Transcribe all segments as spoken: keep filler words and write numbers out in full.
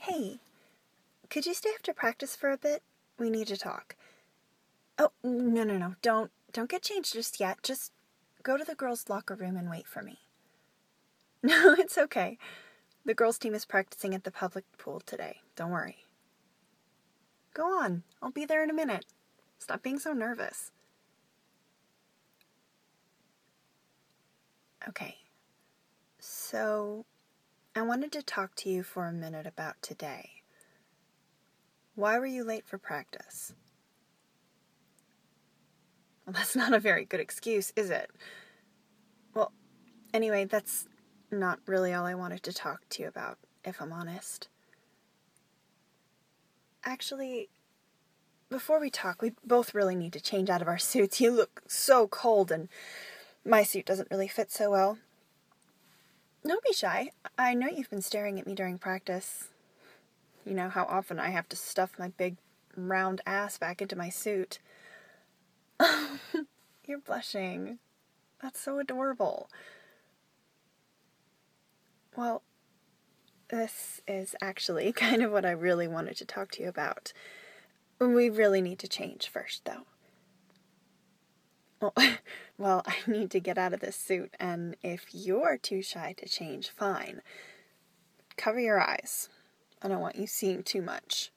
Hey, could you stay after practice for a bit? We need to talk. Oh, no, no, no. Don't, don't get changed just yet. Just go to the girls' locker room and wait for me. No, it's okay. The girls' team is practicing at the public pool today. Don't worry. Go on. I'll be there in a minute. Stop being so nervous. Okay. So, I wanted to talk to you for a minute about today. Why were you late for practice? Well, that's not a very good excuse, is it? Well, anyway, that's not really all I wanted to talk to you about, if I'm honest. Actually, before we talk, we both really need to change out of our suits. You look so cold, and my suit doesn't really fit so well. Don't be shy. I know you've been staring at me during practice. You know how often I have to stuff my big, round ass back into my suit. You're blushing. That's so adorable. Well, this is actually kind of what I really wanted to talk to you about. We really need to change first, though. Well, well, I need to get out of this suit, and if you're too shy to change, fine. Cover your eyes. I don't want you seeing too much.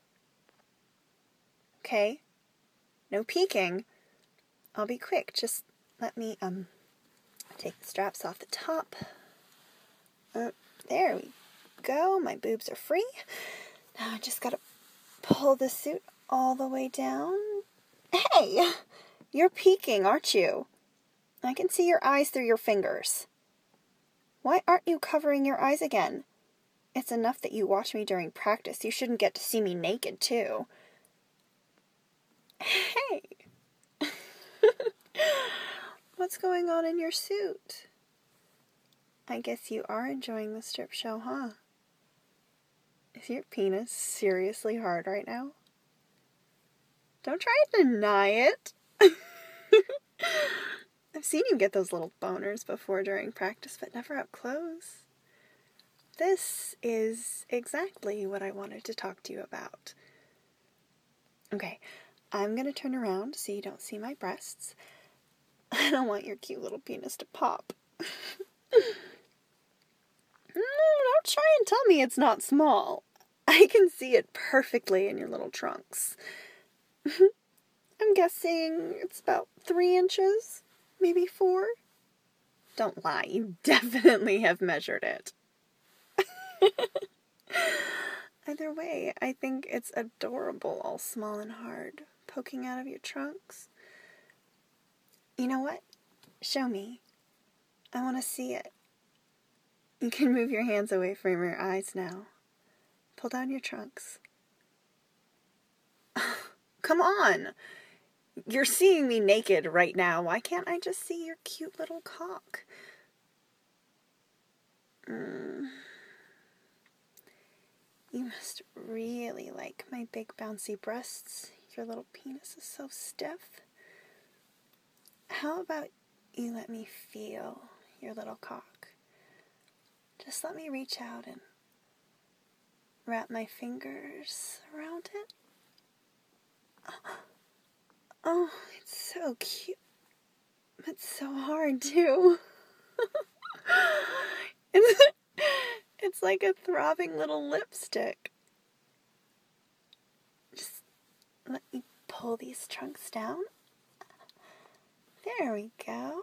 Okay? No peeking. I'll be quick. Just let me, um, take the straps off the top. Uh, there we go. My boobs are free. Now I just gotta pull the suit all the way down. Hey! You're peeking, aren't you? I can see your eyes through your fingers. Why aren't you covering your eyes again? It's enough that you watch me during practice. You shouldn't get to see me naked, too. Hey! What's going on in your suit? I guess you are enjoying the strip show, huh? Is your penis seriously hard right now? Don't try to deny it. I've seen you get those little boners before during practice, but never up close. This is exactly what I wanted to talk to you about. Okay, I'm going to turn around so you don't see my breasts. I don't want your cute little penis to pop. No, don't try and tell me it's not small. I can see it perfectly in your little trunks. I'm guessing it's about three inches, maybe four. Don't lie, you definitely have measured it. Either way, I think it's adorable, all small and hard, poking out of your trunks. You know what? Show me. I want to see it. You can move your hands away from your eyes now. Pull down your trunks. Come on! You're seeing me naked right now. Why can't I just see your cute little cock? Mm. You must really like my big bouncy breasts. Your little penis is so stiff. How about you let me feel your little cock? Just let me reach out and wrap my fingers around it. Oh, it's so cute. It's so hard, too. it's, it's like a throbbing little lipstick. Just let me pull these trunks down. There we go.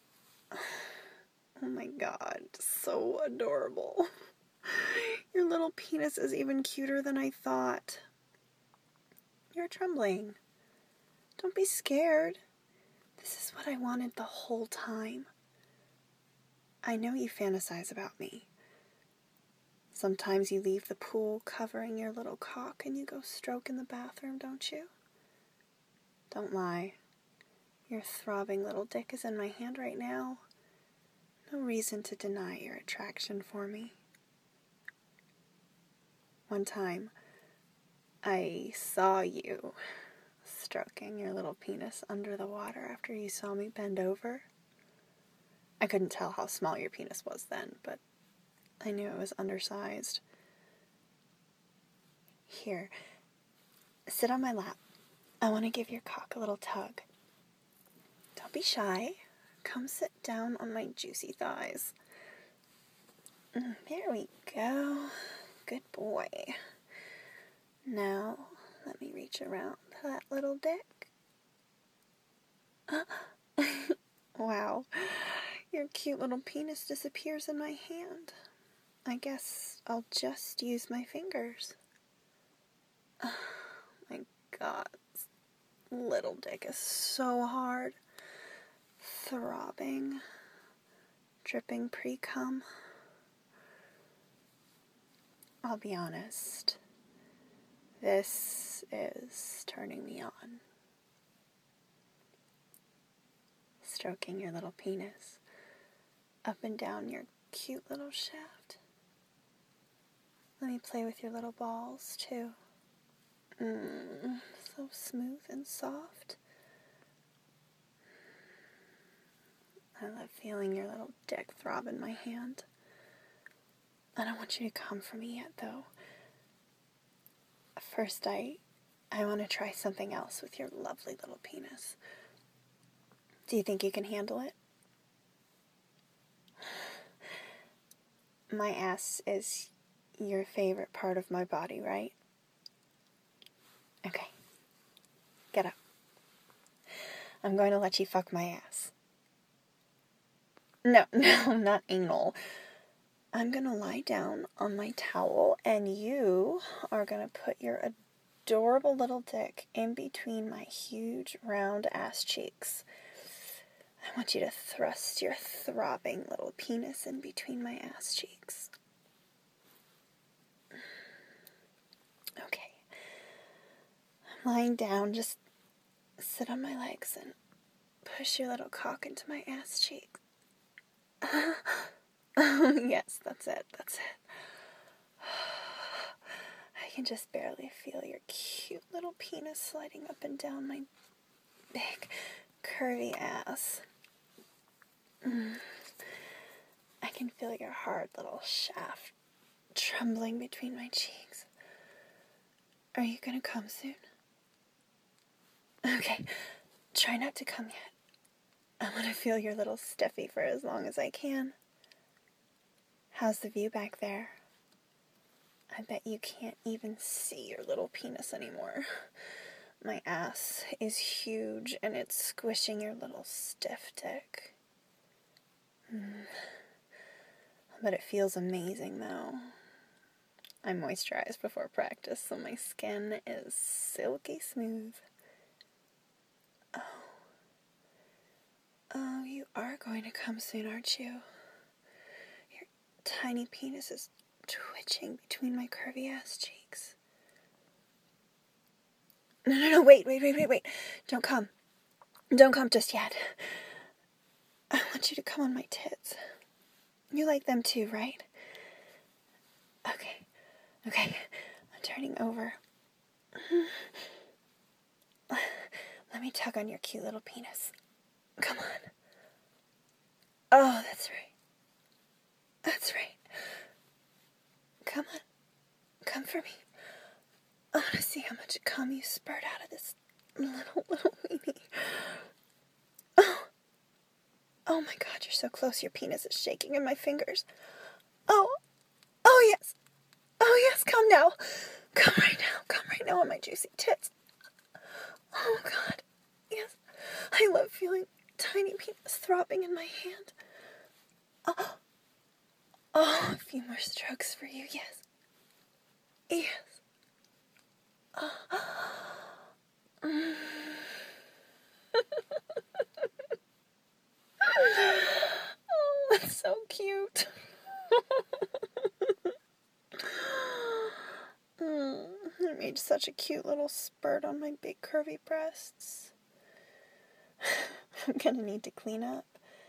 Oh my god, so adorable. Your little penis is even cuter than I thought. You're trembling. Don't be scared. This is what I wanted the whole time. I know you fantasize about me. Sometimes you leave the pool covering your little cock and you go stroke in the bathroom, don't you? Don't lie. Your throbbing little dick is in my hand right now. No reason to deny your attraction for me. One time, I saw you stroking your little penis under the water after you saw me bend over. I couldn't tell how small your penis was then, but I knew it was undersized. Here, sit on my lap. I want to give your cock a little tug. Don't be shy. Come sit down on my juicy thighs. There we go. Good boy. Now, let me reach around that little dick. Wow. Your cute little penis disappears in my hand. I guess I'll just use my fingers. Oh my God. Little dick is so hard. Throbbing. Dripping pre-cum. I'll be honest. This is turning me on. Stroking your little penis up and down your cute little shaft. Let me play with your little balls, too. Mmm, so smooth and soft. I love feeling your little dick throb in my hand. I don't want you to come for me yet, though. First, I, I want to try something else with your lovely little penis. Do you think you can handle it? My ass is your favorite part of my body, right? Okay. Get up. I'm going to let you fuck my ass. No, no, not anal. I'm going to lie down on my towel, and you are going to put your adorable little dick in between my huge, round ass cheeks. I want you to thrust your throbbing little penis in between my ass cheeks. Okay. I'm lying down. Just sit on my legs and push your little cock into my ass cheek. Yes, that's it. That's it. I can just barely feel your cute little penis sliding up and down my big, curvy ass. Mm. I can feel your hard little shaft trembling between my cheeks. Are you gonna come soon? Okay, try not to come yet. I want to feel your little stiffy for as long as I can. How's the view back there? I bet you can't even see your little penis anymore. My ass is huge and it's squishing your little stiff dick. Mm. But it feels amazing though. I moisturized before practice, so my skin is silky smooth. Oh. Oh, you are going to come soon, aren't you? Your tiny penis is twitching between my curvy ass cheeks. No, no, no, wait, wait, wait, wait, wait. Don't come. Don't come just yet. I want you to come on my tits. You like them too, right? Okay, okay. I'm turning over. Let me tug on your cute little penis. Come on. Oh, that's right. That's right. Come on. Come for me. I want to see how much cum you spurt out of this little, little weenie. Oh. Oh my God, you're so close. Your penis is shaking in my fingers. Oh. Oh, yes. Oh, yes. Come now. Come right now. Come right now on my juicy tits. Oh, God. Yes. I love feeling tiny penis throbbing in my hand. Oh. Oh, a few more strokes for you. Yes. Yes. Oh. Mm. Oh, that's so cute. mm, I made such a cute little spurt on my big curvy breasts. I'm gonna need to clean up.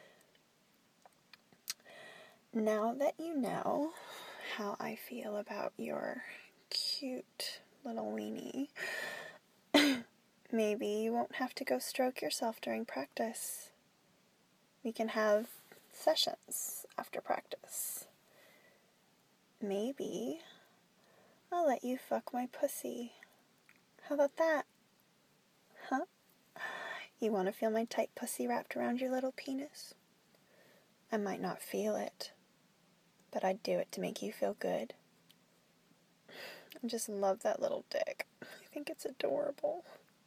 Now that you know how I feel about your cute little weenie, maybe you won't have to go stroke yourself during practice. We can have sessions after practice. Maybe I'll let you fuck my pussy. How about that? Huh? You want to feel my tight pussy wrapped around your little penis? I might not feel it, but I'd do it to make you feel good. I just love that little dick. I think it's adorable.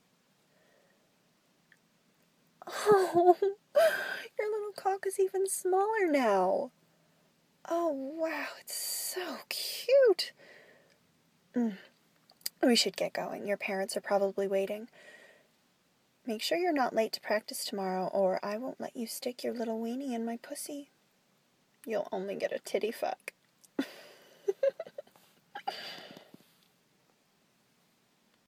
Oh, your little cock is even smaller now. Oh, wow, it's so cute. Mm. We should get going. Your parents are probably waiting. Make sure you're not late to practice tomorrow, or I won't let you stick your little weenie in my pussy. You'll only get a titty fuck.